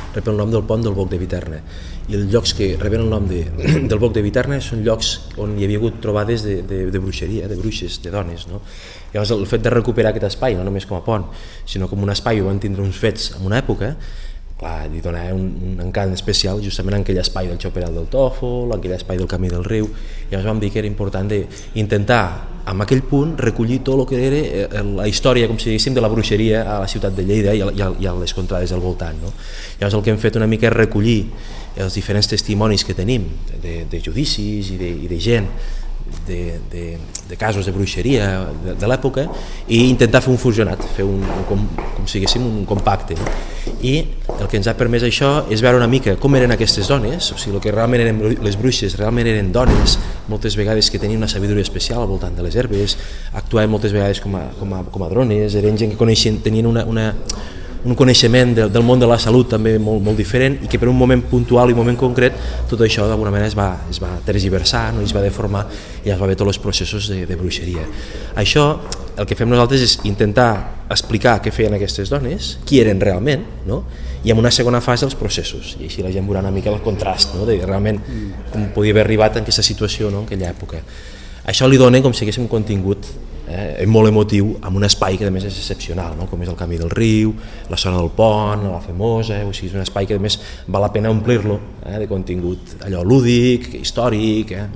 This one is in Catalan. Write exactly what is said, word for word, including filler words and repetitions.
rep el nom del pont del Boc de Viterna, i els llocs que reben el nom de, del Boc de Viterna són llocs on hi havia hagut trobades de, de, de bruixeria, de bruixes, de dones, no? Llavors el fet de recuperar aquest espai, no només com a pont, sinó com un espai on van tindre uns fets en una època, clar, li donava un, un encant especial justament en aquell espai del Xauperal del Tòfol, en aquell espai del Camí del Riu. Llavors vam dir que era important d'intentar en aquell punt recollir tot el que era la història, com si diguéssim, de la bruixeria a la ciutat de Lleida i a, i a, i a les contrades al voltant, no? Llavors el que hem fet una mica és recollir els diferents testimonis que tenim de, de judicis i de, i de gent De, de, de casos de bruixeria de, de l'època i intentar fer un fusionat, fer un, un com, com si diguéssim un compacte, no? I el que ens ha permès això és veure una mica com eren aquestes dones, o sigui, el que realment eren les bruixes, realment eren dones moltes vegades que tenien una sabidoria especial al voltant de les herbes, actuaven moltes vegades com a, com a, com a drones, eren gent que coneixien, tenien una, una un coneixement de, del món de la salut també molt, molt diferent i que per un moment puntual i un moment concret tot això d'alguna manera es va, es va tergiversar, no? Es va deformar i es va veure tots els processos de, de bruixeria. Això el que fem nosaltres és intentar explicar què feien aquestes dones, qui eren realment, no? I en una segona fase els processos, i així la gent veurà una mica el contrast, no? De realment com podia haver arribat en aquesta situació, no? En aquella època. Això li dona com si haguéssim contingut eh, molt emotiu amb un espai que a més és excepcional, no? Com és el Camí del Riu, la zona del pont, la Famosa, o sigui, és un espai que a més val la pena omplir-lo eh, de contingut allò lúdic, històric, eh?